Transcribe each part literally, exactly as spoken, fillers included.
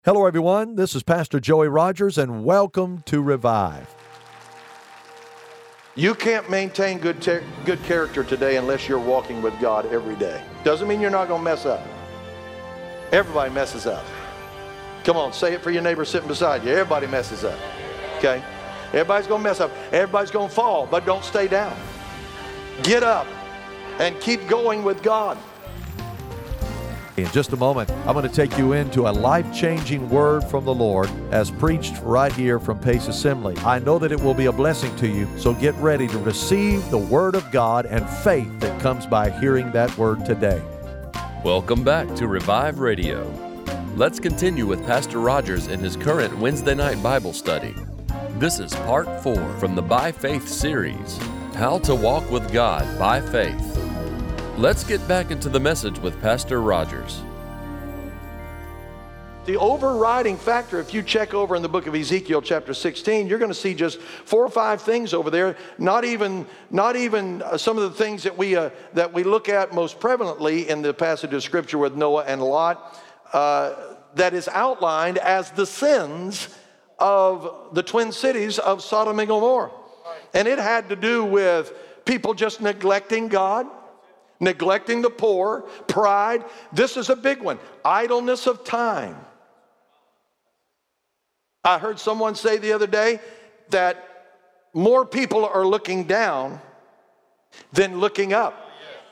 Hello, everyone. This is Pastor Joey Rogers, and welcome to Revive. You can't maintain good ter- good character today unless you're walking with God every day. Doesn't mean you're not going to mess up. Everybody messes up. Come on, say it for your neighbor sitting beside you. Everybody messes up. Okay? Everybody's going to mess up. Everybody's going to fall, but don't stay down. Get up and keep going with God. In just a moment, I'm going to take you into a life-changing word from the Lord as preached right here from Pace Assembly. I know that it will be a blessing to you, so get ready to receive the Word of God and faith that comes by hearing that Word today. Welcome back to Revive Radio. Let's continue with Pastor Rogers in his current Wednesday night Bible study. This is part four from the By Faith series, How to Walk with God by Faith. Let's get back into the message with Pastor Rogers. The overriding factor, if you check over in the book of Ezekiel chapter sixteen, you're going to see just four or five things over there, not even not even uh, some of the things that we uh, that we look at most prevalently in the passage of Scripture with Noah and Lot, uh, that is outlined as the sins of the twin cities of Sodom and Gomorrah. And it had to do with people just neglecting God, neglecting the poor, pride. This is a big one. Idleness of time. I heard someone say the other day that more people are looking down than looking up.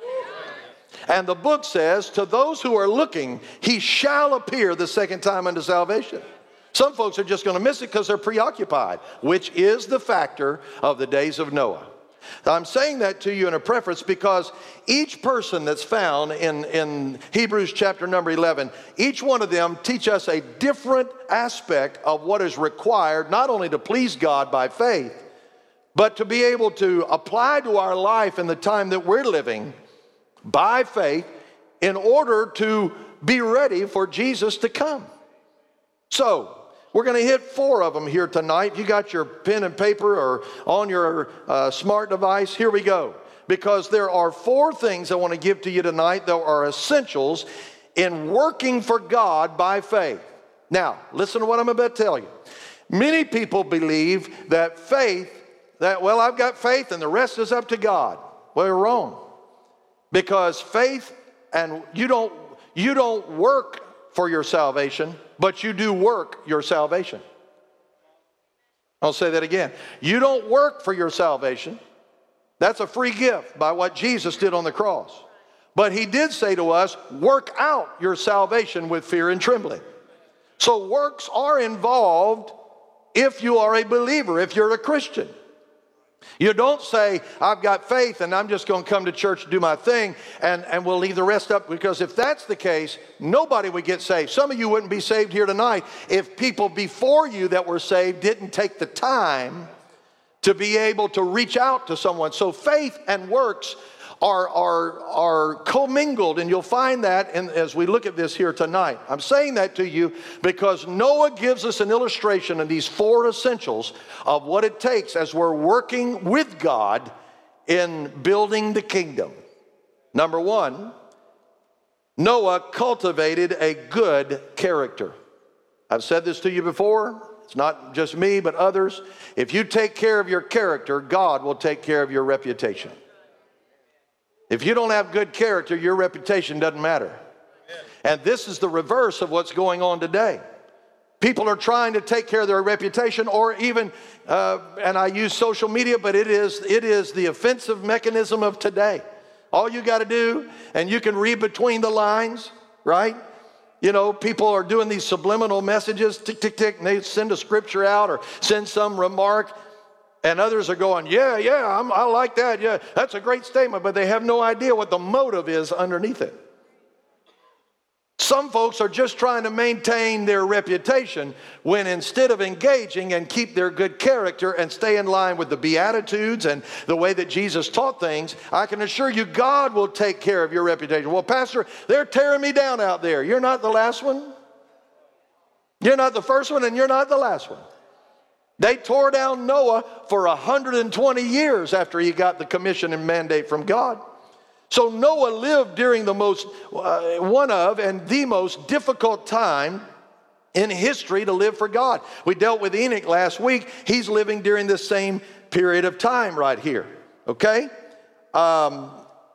And the book says, to those who are looking, he shall appear the second time unto salvation. Some folks are just going to miss it because they're preoccupied, which is the factor of the days of Noah. I'm saying that to you in a preface because each person that's found in, in Hebrews chapter number eleven, each one of them teach us a different aspect of what is required, not only to please God by faith, but to be able to apply to our life in the time that we're living by faith in order to be ready for Jesus to come. So, we're going to hit four of them here tonight. If you got your pen and paper or on your uh, smart device, here we go. Because there are four things I want to give to you tonight that are essentials in working for God by faith. Now, listen to what I'm about to tell you. Many people believe that faith, that, well, I've got faith and the rest is up to God. Well, you're wrong. Because faith, and you don't, you don't work for your salvation, but you do work your salvation. I'll say that again. You don't work for your salvation. That's a free gift by what Jesus did on the cross. But he did say to us, work out your salvation with fear and trembling. So works are involved if you are a believer, if you're a Christian. You don't say, I've got faith and I'm just going to come to church and do my thing and, and we'll leave the rest up. Because if that's the case, nobody would get saved. Some of you wouldn't be saved here tonight if people before you that were saved didn't take the time to be able to reach out to someone. So faith and works are, are, are commingled, and you'll find that in, as we look at this here tonight. I'm saying that to you because Noah gives us an illustration of these four essentials of what it takes as we're working with God in building the kingdom. Number one, Noah cultivated a good character. I've said this to you before. It's not just me, but others. If you take care of your character, God will take care of your reputation. If you don't have good character, your reputation doesn't matter. And this is the reverse of what's going on today. People are trying to take care of their reputation, or even, uh, and I use social media, but it is, it is the offensive mechanism of today. All you got to do, and you can read between the lines, right? You know, people are doing these subliminal messages, tick, tick, tick, and they send a scripture out or send some remark. And others are going, yeah, yeah, I'm, I like that. Yeah, that's a great statement, but they have no idea what the motive is underneath it. Some folks are just trying to maintain their reputation when instead of engaging and keep their good character and stay in line with the Beatitudes and the way that Jesus taught things, I can assure you God will take care of your reputation. Well, Pastor, they're tearing me down out there. You're not the last one. You're not the first one, and you're not the last one. They tore down Noah for one hundred twenty years after he got the commission and mandate from God. So Noah lived during the most, uh, one of and the most difficult time in history to live for God. We dealt with Enoch last week. He's living during this same period of time right here, okay? Um,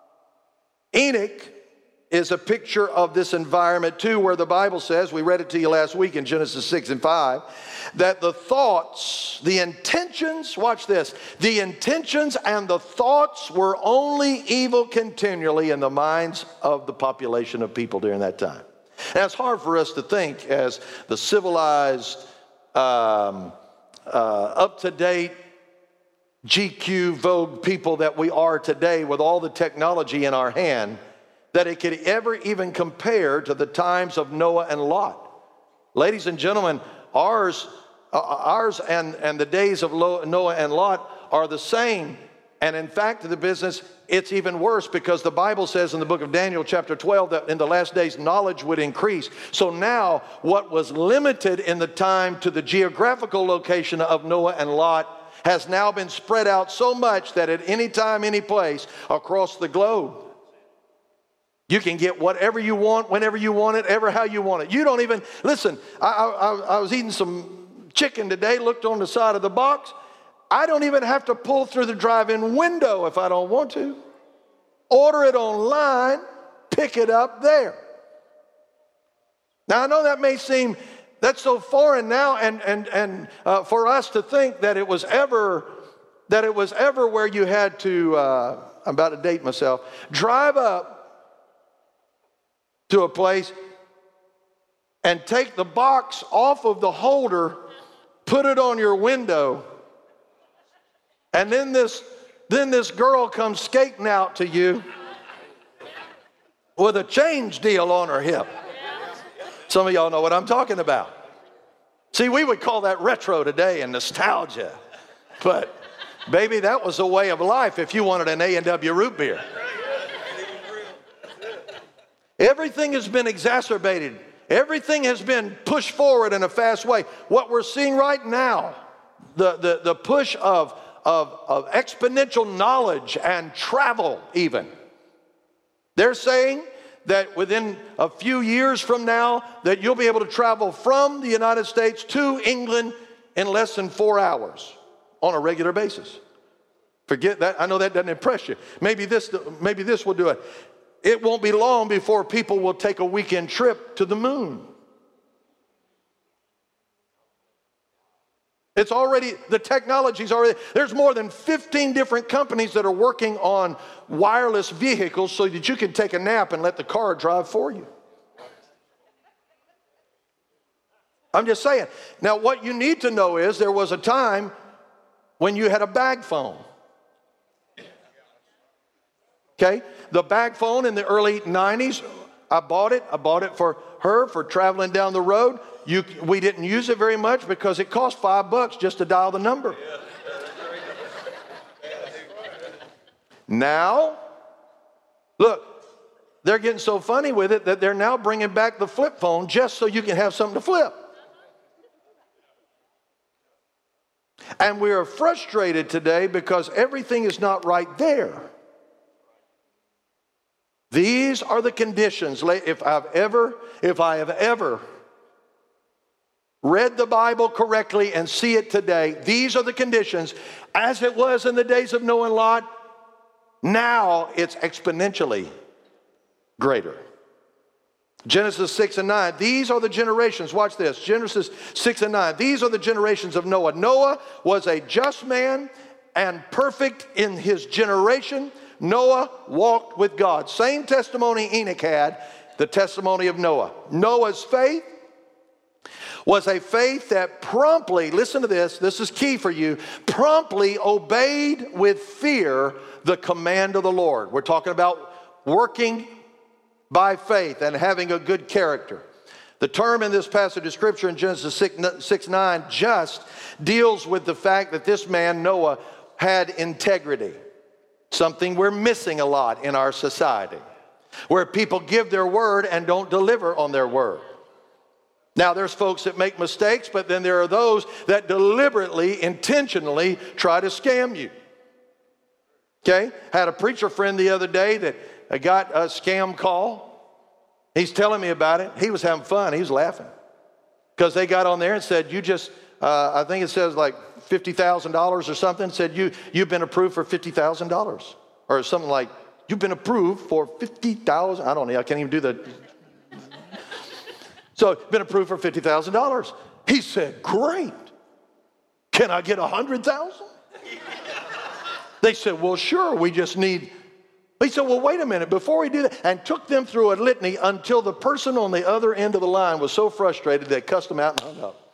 Enoch is a picture of this environment too, where the Bible says, we read it to you last week in Genesis six and five, that the thoughts, the intentions, watch this, the intentions and the thoughts were only evil continually in the minds of the population of people during that time. Now, it's hard for us to think as the civilized, um, uh, up-to-date, G Q, Vogue people that we are today with all the technology in our hand, that it could ever even compare to the times of Noah and Lot. Ladies and gentlemen, ours, uh, ours and, and the days of Noah and Lot are the same. And in fact, the business, it's even worse, because the Bible says in the book of Daniel chapter twelve that in the last days knowledge would increase. So now what was limited in the time to the geographical location of Noah and Lot has now been spread out so much that at any time, any place across the globe, you can get whatever you want, whenever you want it, ever how you want it. You don't even, listen, I, I, I was eating some chicken today, looked on the side of the box. I don't even have to pull through the drive-in window if I don't want to. Order it online, pick it up there. Now, I know that may seem, that's so foreign now, and, and, and uh, for us to think that it was ever, that it was ever where you had to, uh, I'm about to date myself, drive up to a place and take the box off of the holder, put it on your window, and then this, then this girl comes skating out to you with a change deal on her hip. Some of y'all know what I'm talking about. See, we would call that retro today and nostalgia. But, baby, that was a way of life if you wanted an A and W root beer. Everything has been exacerbated. Everything has been pushed forward in a fast way. What we're seeing right now, the, the, the push of, of, of exponential knowledge and travel even. They're saying that within a few years from now, that you'll be able to travel from the United States to England in less than four hours on a regular basis. Forget that. I know that doesn't impress you. Maybe this, maybe this will do it. It won't be long before people will take a weekend trip to the moon. It's already, the technology's already, there's more than fifteen different companies that are working on wireless vehicles so that you can take a nap and let the car drive for you. I'm just saying. Now, what you need to know is there was a time when you had a bag phone. Okay? The bag phone in the early nineties, I bought it. I bought it for her for traveling down the road. You, we didn't use it very much because it cost five bucks just to dial the number. Now, look, they're getting so funny with it that they're now bringing back the flip phone just so you can have something to flip. And we are frustrated today because everything is not right there. These are the conditions. If I've ever, if I have ever read the Bible correctly and see it today, these are the conditions. As it was in the days of Noah and Lot, now it's exponentially greater. Genesis six and nine, these are the generations. Watch this, Genesis six and nine. These are the generations of Noah. Noah was a just man and perfect in his generation. Noah walked with God. Same testimony Enoch had, the testimony of Noah. Noah's faith was a faith that promptly, listen to this, this is key for you, promptly obeyed with fear the command of the Lord. We're talking about working by faith and having a good character. The term in this passage of Scripture in Genesis six nine just deals with the fact that this man, Noah, had integrity. Something we're missing a lot in our society, where people give their word and don't deliver on their word. Now, there's folks that make mistakes, but then there are those that deliberately, intentionally try to scam you. Okay? Had a preacher friend the other day that got a scam call. He's telling me about it. He was having fun. He was laughing. Because they got on there and said, you just, uh, I think it says like fifty thousand dollars or something, said you, you've been approved for fifty thousand dollars. Or something like, you've been approved for fifty thousand dollars. I don't know, I can't even do that. So, been approved for fifty thousand dollars. He said, great. Can I get one hundred thousand dollars? They said, well, sure, we just need. He said, well, wait a minute, before we do that, and took them through a litany until the person on the other end of the line was so frustrated they cussed them out and hung up.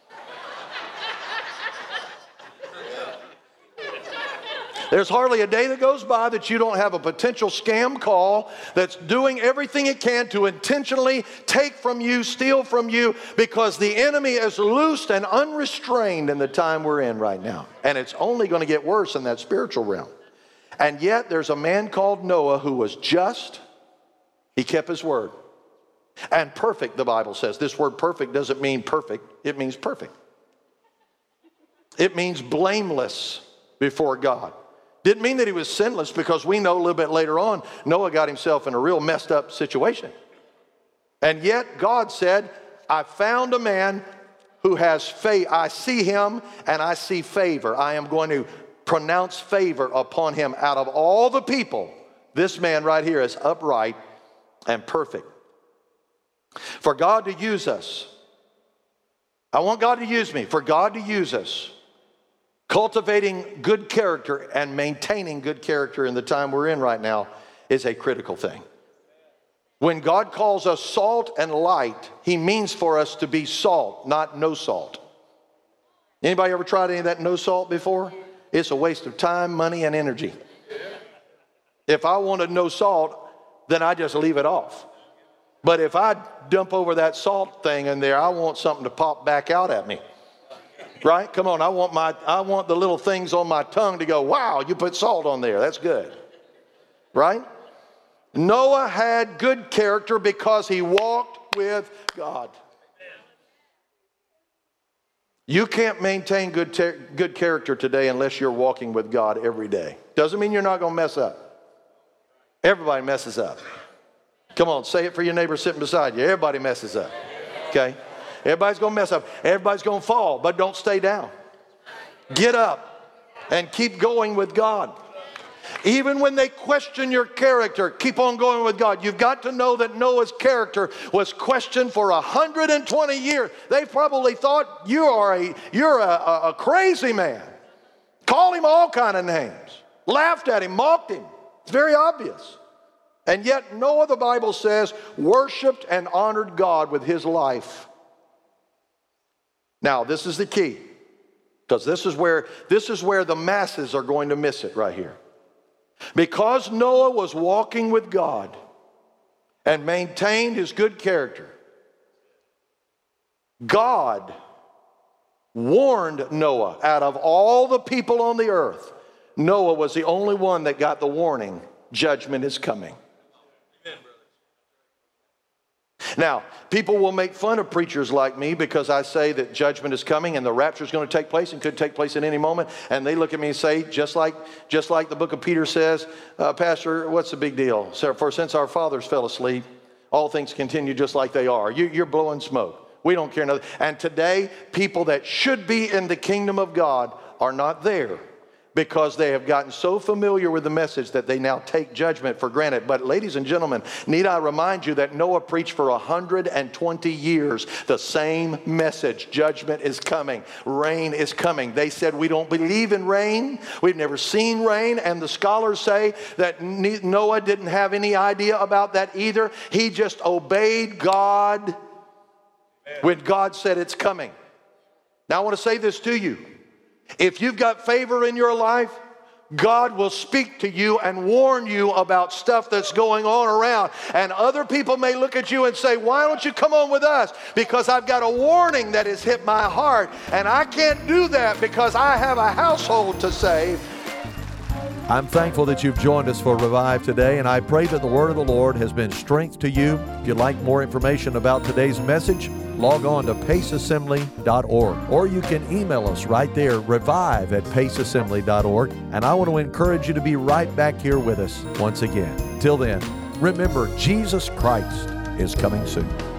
There's hardly a day that goes by that you don't have a potential scam call that's doing everything it can to intentionally take from you, steal from you, because the enemy is loosed and unrestrained in the time we're in right now. And it's only going to get worse in that spiritual realm. And yet there's a man called Noah who was just. He kept his word. And perfect, the Bible says. This word perfect doesn't mean perfect. It means perfect. It means blameless before God. Didn't mean that he was sinless, because we know a little bit later on, Noah got himself in a real messed up situation. And yet God said, I found a man who has faith. I see him and I see favor. I am going to pronounce favor upon him. Out of all the people, this man right here is upright and perfect. For God to use us, I want God to use me. For God to use us, cultivating good character and maintaining good character in the time we're in right now is a critical thing. When God calls us salt and light, he means for us to be salt, not no salt. Anybody ever tried any of that no salt before? It's a waste of time, money, and energy. If I wanted no salt, then I just leave it off. But if I dump over that salt thing in there, I want something to pop back out at me. Right? Come on, I want my I want the little things on my tongue to go, wow, you put salt on there. That's good. Right? Noah had good character because he walked with God. You can't maintain good ter- good character today unless you're walking with God every day. Doesn't mean you're not going to mess up. Everybody messes up. Come on, say it for your neighbor sitting beside you. Everybody messes up. Okay? Everybody's going to mess up. Everybody's going to fall, but don't stay down. Get up and keep going with God. Even when they question your character, keep on going with God. You've got to know that Noah's character was questioned for one hundred twenty years. They probably thought you are a, you're a, a, a crazy man. Called him all kind of names. Laughed at him, mocked him. It's very obvious. And yet Noah, the Bible says, worshiped and honored God with his life. Now, this is the key, because this is where this is where the masses are going to miss it right here. Because Noah was walking with God and maintained his good character, God warned Noah. Out of all the people on the earth, Noah was the only one that got the warning, judgment is coming. Now, people will make fun of preachers like me because I say that judgment is coming and the rapture is going to take place and could take place at any moment. And they look at me and say, just like just like the book of Peter says, uh, Pastor, what's the big deal? So, for since our fathers fell asleep, all things continue just like they are. You, you're blowing smoke. We don't care nothing. And today, people that should be in the kingdom of God are not there, because they have gotten so familiar with the message that they now take judgment for granted. But ladies and gentlemen, need I remind you that Noah preached for one hundred twenty years the same message. Judgment is coming. Rain is coming. They said, we don't believe in rain. We've never seen rain. And the scholars say that Noah didn't have any idea about that either. He just obeyed God when God said it's coming. Now I want to say this to you. If you've got favor in your life, God will speak to you and warn you about stuff that's going on around. And other people may look at you and say, why don't you come on with us? Because I've got a warning that has hit my heart. And I can't do that because I have a household to save. I'm thankful that you've joined us for Revive today, and I pray that the word of the Lord has been strength to you. If you'd like more information about today's message, log on to pace assembly dot org, or you can email us right there, revive at pace assembly dot org. And I want to encourage you to be right back here with us once again. Till then, remember, Jesus Christ is coming soon.